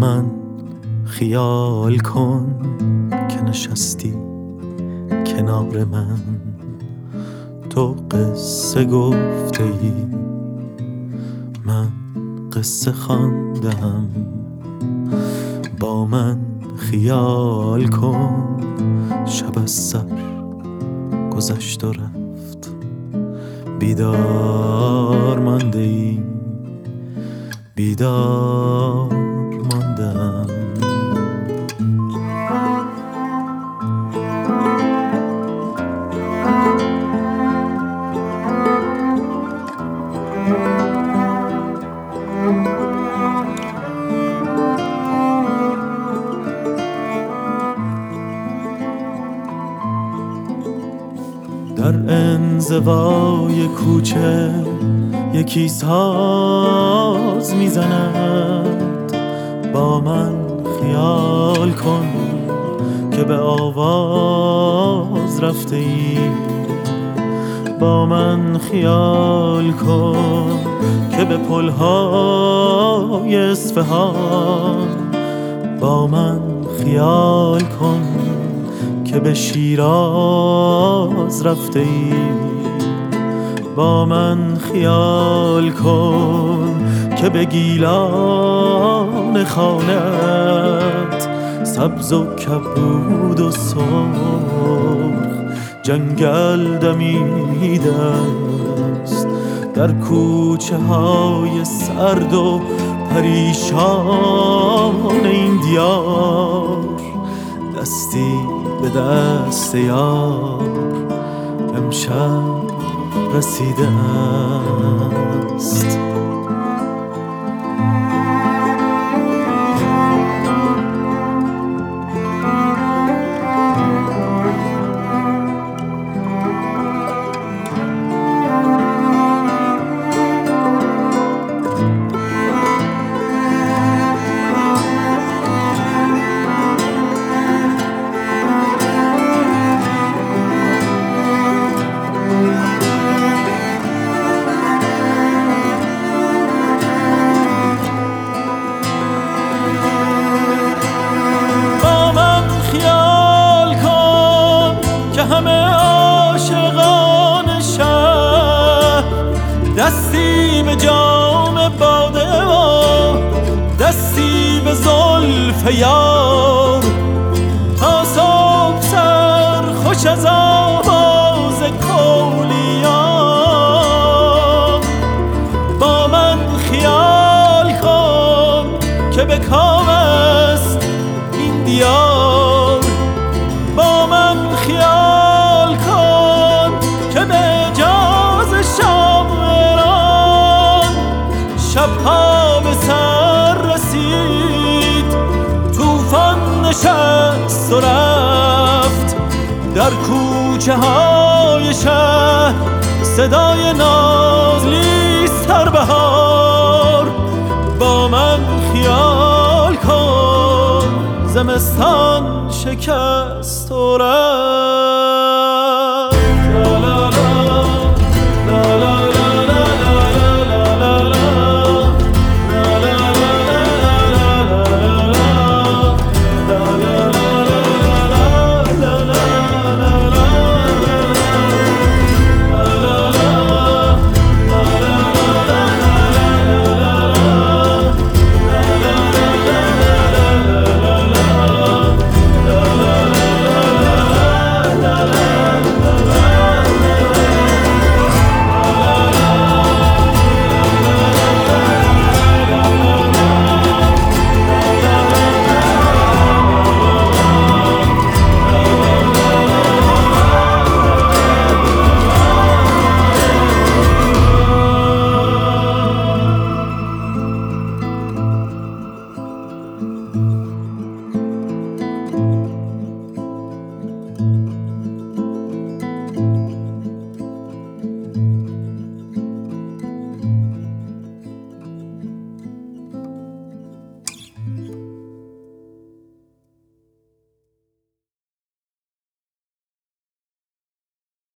من خیال کن که نشستی کنار من، تو قصه گفته ای من قصه خواندم. با من خیال کن شب از سر گذشت و رفت، بیدار مانده ای بیدار ماندم. در انزوای کوچه یکی ساز میزند، با من خیال کن که به آواز رفته ای. با من خیال کن که به پلهای اصفهان، با من خیال کن که به شیراز رفته ای. با من خیال کن که به گیلان خانت سبز و کبود و سرخ جنگل دمیده است. در کوچه های سرد و پریشان این دیار دستی به دست یار امشب رسیده است. همه عاشقان شهر دستی به جام باده و دستی به زلف یار، تا صبح سر خوش از آواز کولیان. با من خیال کن که به کام است این دیار. با من خیال کن که به جاز شاعران شبها به سر رسید، طوفان نشست و رفت. در کوچه های شهر صدای نازلیست هر بهار. با من خیال کن زمستان شکست و رفت.